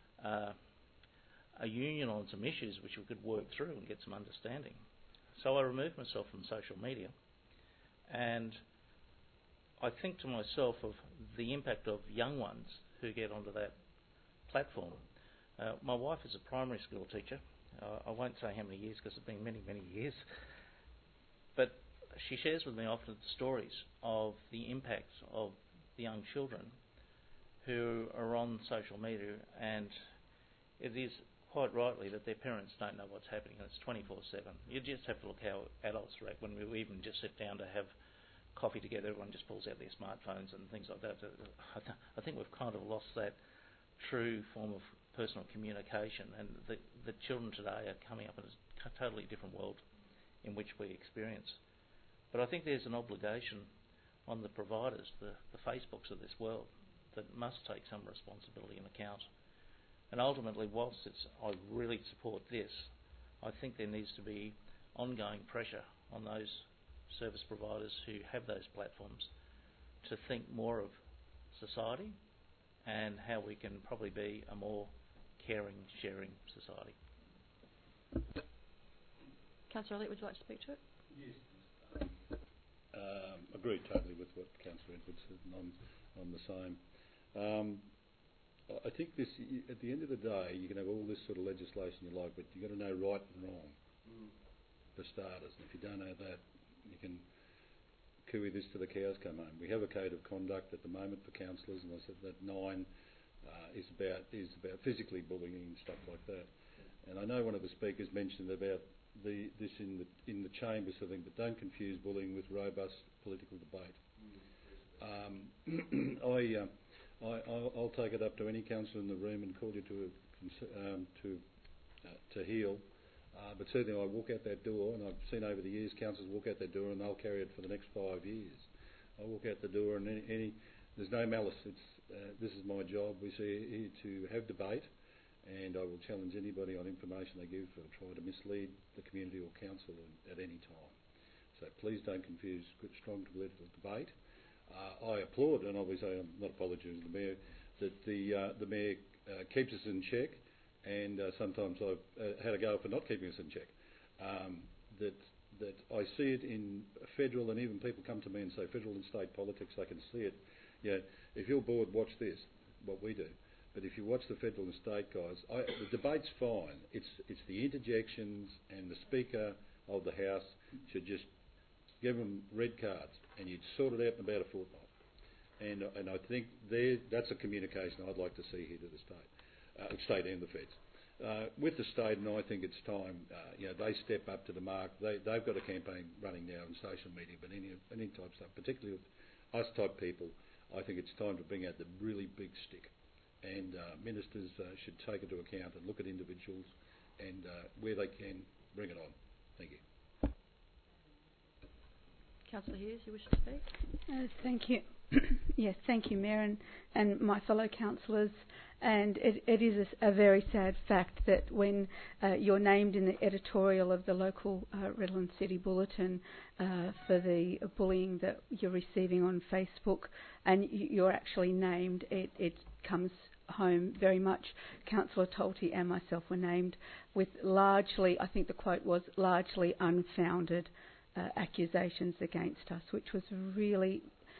a union on some issues which we could work through and get some understanding. So I removed myself from social media, and I think to myself of the impact of young ones who get onto that platform. My wife is a primary school teacher. I won't say how many years because it's been many, many years. But she shares with me often stories of the impacts of the young children who are on social media, and it is quite rightly that their parents don't know what's happening, and it's 24/7. You just have to look how adults react when we even just sit down to have coffee together. Everyone just pulls out their smartphones and things like that. I think we've kind of lost that true form of personal communication, and the children today are coming up in a totally different world in which we experience. But I think there's an obligation on the providers, the Facebooks of this world, that must take some responsibility and account. And ultimately, whilst I really support this, I think there needs to be ongoing pressure on those service providers who have those platforms to think more of society and how we can probably be a more caring, sharing society. Councillor Elliott, would you like to speak to it? Yes. agree totally with what Councillor Edwards said, and I'm the same. I think this, at the end of the day, you can have all this sort of legislation you like, but you've got to know right and wrong for starters. And if you don't know that, you can cooey this till the cows come home. We have a code of conduct at the moment for councillors, and I said that 9 is about physically bullying and stuff like that. And I know one of the speakers mentioned about this in the chamber sort of thing, but don't confuse bullying with robust political debate. I'll take it up to any councillor in the room and call you to heel. But certainly I walk out that door, and I've seen over the years councillors walk out that door and they'll carry it for the next 5 years. I walk out the door and there's no malice. This is my job. We're here to have debate, and I will challenge anybody on information they give or try to mislead the community or council at any time. So please don't confuse strong political debate. I applaud, and obviously I'm not apologising to the Mayor, that the Mayor keeps us in check, and sometimes I've had a go for not keeping us in check. That I see it in federal, and even people come to me and say federal and state politics, they can see it. If you're bored, watch this, what we do. But if you watch the federal and state guys, the debate's fine. It's the interjections, and the Speaker of the House should just give them red cards, and you'd sort it out in about a fortnight. And I think that's a communication I'd like to see here to the state and the feds. With the state, and I think it's time, they step up to the mark. They've got a campaign running now on social media, but any type of stuff, particularly with us type people, I think it's time to bring out the really big stick. And ministers should take it into account and look at individuals, and where they can, bring it on. Thank you. Councillor Hughes, you wish to speak? Thank you. Yes, thank you, Mayor, and my fellow councillors. And it is a very sad fact that when you're named in the editorial of the local Redland City Bulletin for the bullying that you're receiving on Facebook, and you're actually named, it comes home very much. Councillor Tolte and myself were named with largely, I think the quote was, largely unfounded accusations against us, which was really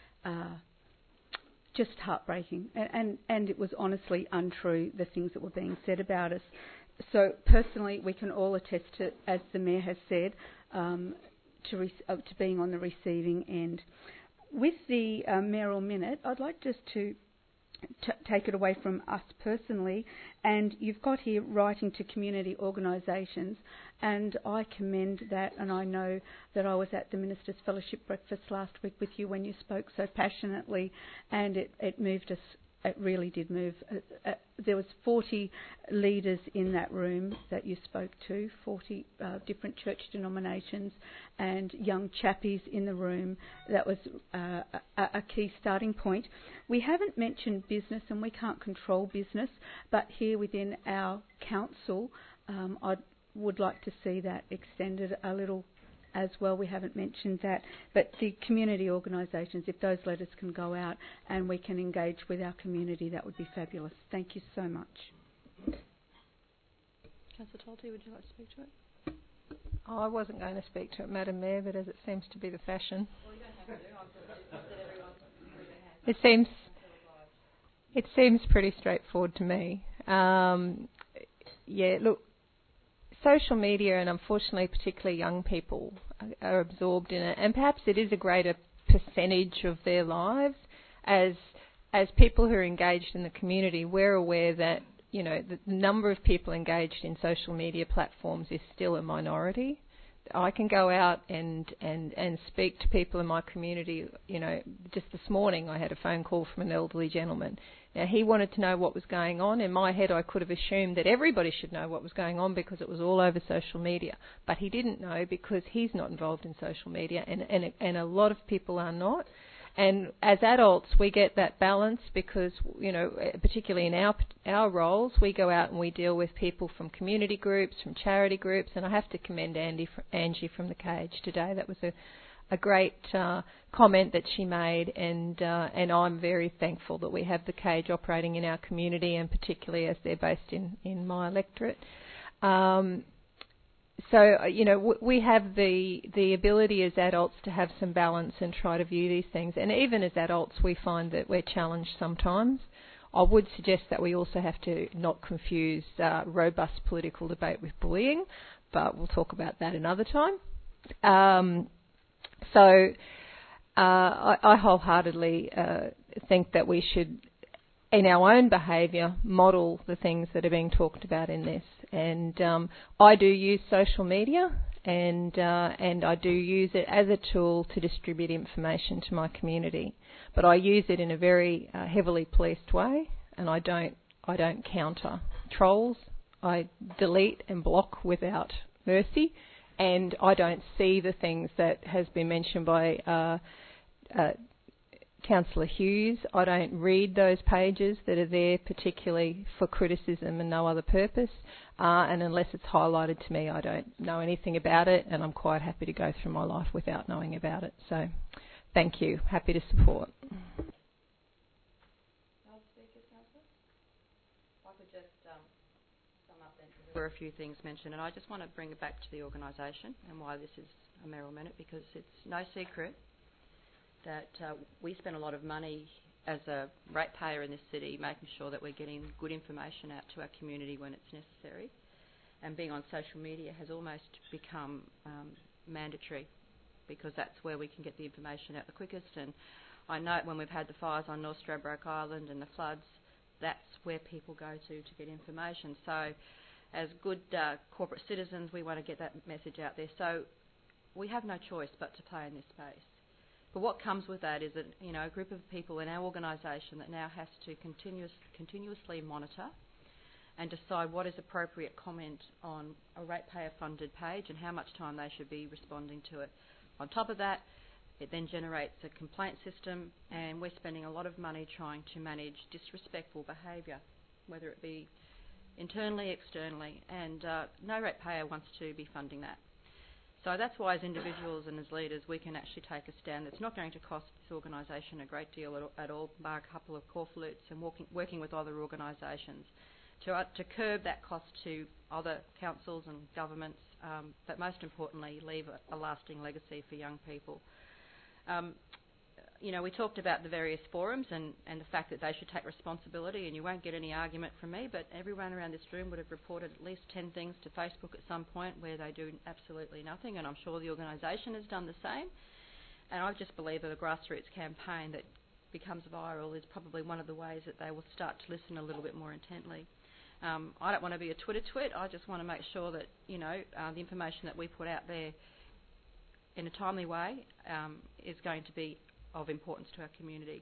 just heartbreaking, and it was honestly untrue, the things that were being said about us. So personally, we can all attest to, as the Mayor has said, to being on the receiving end. With the mayoral minute, I'd like just to take it away from us personally, and you've got here writing to community organisations, and I commend that, and I know that I was at the Ministers' Fellowship Breakfast last week with you when you spoke so passionately, and it moved us. It really did move. There was 40 leaders in that room that you spoke to, 40 different church denominations and young chappies in the room. That was a key starting point. We haven't mentioned business, and we can't control business, but here within our council, I would like to see that extended a little as well. We haven't mentioned that, but the community organisations, if those letters can go out and we can engage with our community, that would be fabulous. Thank you so much. Councillor Tolte, would you like to speak to it? Oh, I wasn't going to speak to it, Madam Mayor, but as it seems to be the fashion. Well, you don't have to. It seems pretty straightforward to me. Yeah, look, social media, and unfortunately particularly young people, are absorbed in it, and perhaps it is a greater percentage of their lives. As people who are engaged in the community, we're aware that the number of people engaged in social media platforms is still a minority. I can go out and speak to people in my community. Just this morning I had a phone call from an elderly gentleman. Now, he wanted to know what was going on. In my head, I could have assumed that everybody should know what was going on because it was all over social media. But he didn't know because he's not involved in social media, and a lot of people are not. And as adults, we get that balance because, particularly in our roles, we go out and we deal with people from community groups, from charity groups, and I have to commend Angie from the Cage today. That was a great comment that she made, and I'm very thankful that we have the Cage operating in our community, and particularly as they're based in my electorate. we have the ability as adults to have some balance and try to view these things. And even as adults, we find that we're challenged sometimes. I would suggest that we also have to not confuse robust political debate with bullying, but we'll talk about that another time. I wholeheartedly think that we should, in our own behaviour, model the things that are being talked about in this. And I do use social media, and I do use it as a tool to distribute information to my community. But I use it in a very heavily policed way, and I don't counter trolls. I delete and block without mercy, and I don't see the things that has been mentioned by Councillor Hughes. I don't read those pages that are there particularly for criticism and no other purpose. And unless it's highlighted to me, I don't know anything about it, and I'm quite happy to go through my life without knowing about it. So, thank you. Happy to support. There were a few things mentioned, and I just want to bring it back to the organisation and why this is a Merrill Minute, because it's no secret that we spend a lot of money as a ratepayer in this city making sure that we're getting good information out to our community when it's necessary. And being on social media has almost become mandatory, because that's where we can get the information out the quickest. And I know when we've had the fires on North Stradbroke Island and the floods, that's where people go to get information. So as good corporate citizens, we want to get that message out there. So we have no choice but to play in this space. But what comes with that is that, a group of people in our organisation that now has to continuously monitor and decide what is appropriate comment on a ratepayer-funded page and how much time they should be responding to it. On top of that, it then generates a complaint system, and we're spending a lot of money trying to manage disrespectful behaviour, whether it be internally, externally, and no ratepayer wants to be funding that. So that's why as individuals and as leaders we can actually take a stand that's not going to cost this organisation a great deal at all, bar a couple of corflutes, and working with other organisations to curb that cost to other councils and governments, but most importantly leave a lasting legacy for young people. We talked about the various forums and the fact that they should take responsibility, and you won't get any argument from me, but everyone around this room would have reported at least 10 things to Facebook at some point where they do absolutely nothing, and I'm sure the organisation has done the same. And I just believe that a grassroots campaign that becomes viral is probably one of the ways that they will start to listen a little bit more intently. I don't want to be a Twitter twit. I just want to make sure that, the information that we put out there in a timely way is going to be of importance to our community.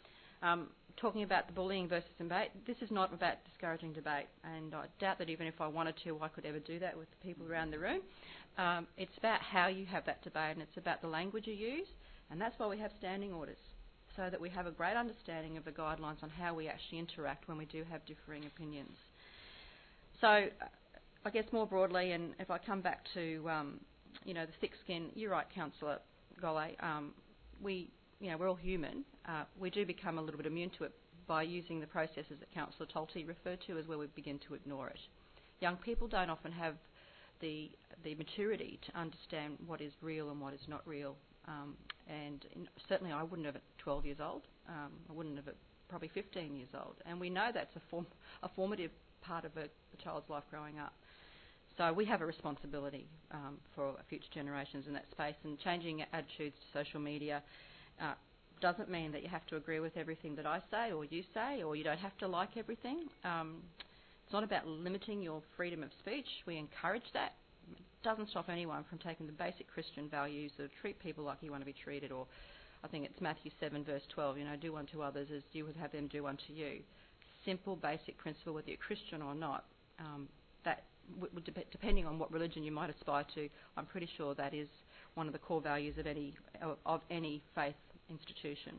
Talking about the bullying versus debate, this is not about discouraging debate, and I doubt that even if I wanted to, I could ever do that with the people around the room. It's about how you have that debate, and it's about the language you use, and that's why we have standing orders, so that we have a great understanding of the guidelines on how we actually interact when we do have differing opinions. So I guess more broadly, and if I come back to the thick skin, you're right, Councillor Golay, we're all human. We do become a little bit immune to it by using the processes that Councillor Tolte referred to as where we begin to ignore it. Young people don't often have the maturity to understand what is real and what is not real. Certainly I wouldn't have at 12 years old. I wouldn't have at probably 15 years old. And we know that's a formative part of a child's life growing up. So we have a responsibility for future generations in that space, and changing attitudes to social media doesn't mean that you have to agree with everything that I say or you say, or you don't have to like everything. It's not about limiting your freedom of speech. We encourage that. It doesn't stop anyone from taking the basic Christian values of treat people like you want to be treated, or I think it's Matthew 7 verse 12, do unto others as you would have them do unto you. Simple, basic principle, whether you're Christian or not. That would depending on what religion you might aspire to, I'm pretty sure that is one of the core values of any faith institution.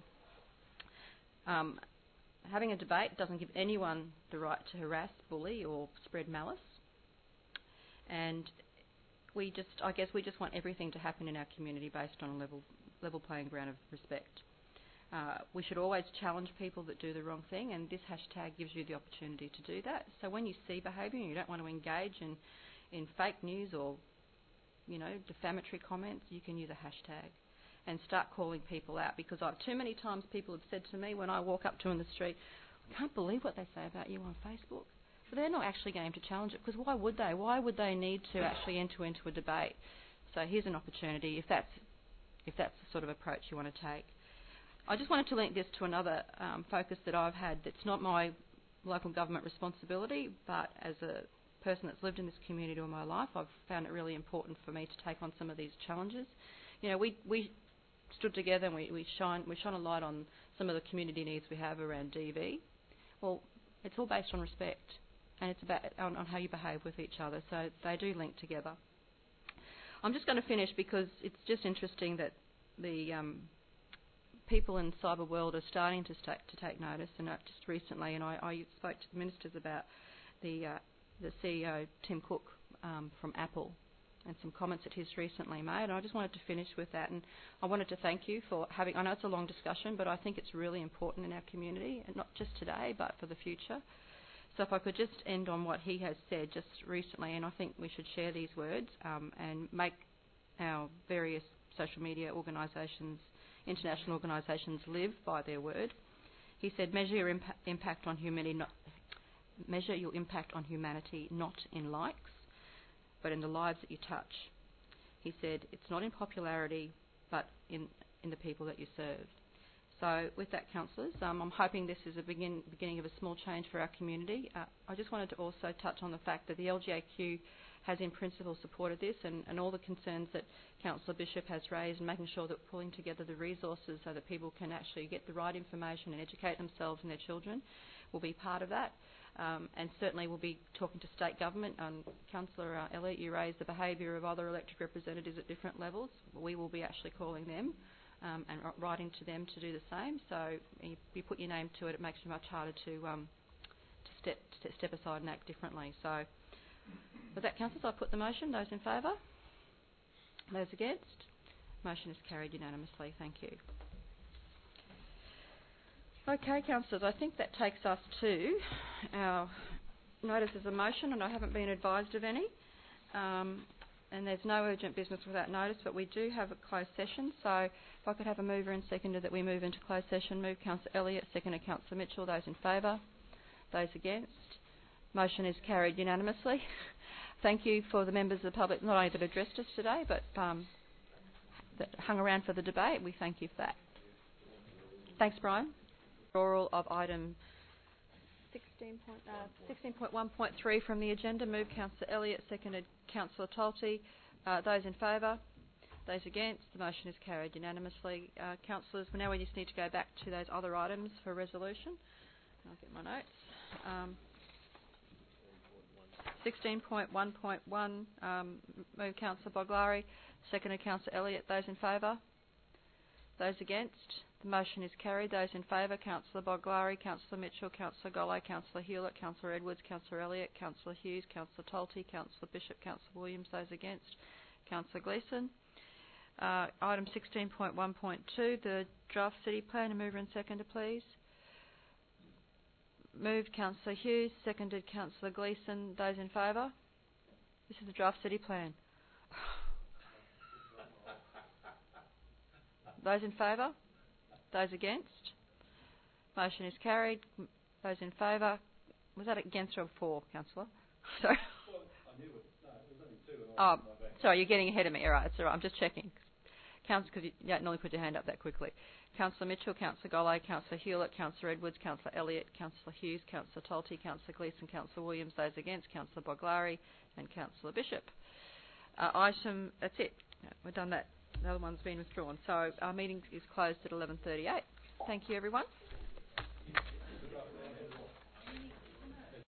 Having a debate doesn't give anyone the right to harass, bully, or spread malice. And we just want everything to happen in our community based on a level playing ground of respect. We should always challenge people that do the wrong thing, and this hashtag gives you the opportunity to do that. So when you see behaviour and you don't want to engage in fake news or defamatory comments, you can use a hashtag and start calling people out, because too many times people have said to me when I walk up to them in the street, I can't believe what they say about you on Facebook. But they're not actually going to challenge it, because why would they? Why would they need to actually enter into a debate? So here's an opportunity, if that's the sort of approach you want to take. I just wanted to link this to another focus that I've had that's not my local government responsibility, but as a person that's lived in this community all my life, I've found it really important for me to take on some of these challenges. We stood together and we shone a light on some of the community needs we have around DV. Well, it's all based on respect, and it's about on how you behave with each other, so they do link together. I'm just going to finish because it's just interesting that the people in cyber world are starting to take notice, and just recently, and I spoke to the ministers about the CEO Tim Cook from Apple, and some comments that he's recently made, and I just wanted to finish with that. And I wanted to thank you for having, I know it's a long discussion, but I think it's really important in our community, and not just today, but for the future. So if I could just end on what he has said just recently, and I think we should share these words and make our various social media organisations, international organisations, live by their word. He said, measure your impact on humanity, not in likes, but in the lives that you touch. He said, it's not in popularity, but in the people that you serve. So with that, councillors, I'm hoping this is a beginning of a small change for our community. I just wanted to also touch on the fact that the LGAQ has in principle supported this, and all the concerns that Councillor Bishop has raised, and making sure that we're pulling together the resources so that people can actually get the right information and educate themselves and their children will be part of that. And certainly we'll be talking to state government. Councillor Elliott, you raised the behaviour of other elected representatives at different levels. We will be actually calling them and writing to them to do the same. So if you put your name to it, it makes it much harder to step aside and act differently. So with that, councillors, I put the motion. Those in favour? Those against? Motion is carried unanimously. Thank you. Okay, councillors, I think that takes us to our notices of motion, and I haven't been advised of any. And there's no urgent business without notice, but we do have a closed session. So if I could have a mover and seconder that we move into closed session. Move Councillor Elliott, seconder Councillor Mitchell. Those in favour? Those against? Motion is carried unanimously. Thank you for the members of the public, not only that addressed us today, but that hung around for the debate. We thank you for that. Thanks, Brian. Oral of item 16.1.3 from the agenda. Move Councillor Elliott, seconded Councillor Talty. Those in favour? Those against? The motion is carried unanimously. Councillors, now we just need to go back to those other items for resolution. I'll get my notes. 16.1.1, move Councillor Boglari, seconded Councillor Elliott. Those in favour? Those against? The motion is carried. Those in favour: Councillor Boglari, Councillor Mitchell, Councillor Gollay, Councillor Hewlett, Councillor Edwards, Councillor Elliott, Councillor Hughes, Councillor Talty, Councillor Bishop, Councillor Williams. Those against: Councillor Gleeson. Item 16.1.2, the draft city plan. A mover and seconder, please. Moved Councillor Hughes, seconded Councillor Gleeson. Those in favour? This is the draft city plan. Those in favour? Those against? Motion is carried. Those in favour? Was that against or for, Councillor? Sorry. Well, I knew it. No, it was only two. Oh, sorry, you're getting ahead of me. All right, it's all right. I'm just checking. Councillor, because you don't normally put your hand up that quickly. Councillor Mitchell, Councillor Gollay, Councillor Hewlett, Councillor Edwards, Councillor Elliott, Councillor Hughes, Councillor Talty, Councillor Gleeson, Councillor Williams. Those against: Councillor Boglari and Councillor Bishop. That's it. We've done that. The other one's been withdrawn. So our meeting is closed at 11:38. Thank you, everyone.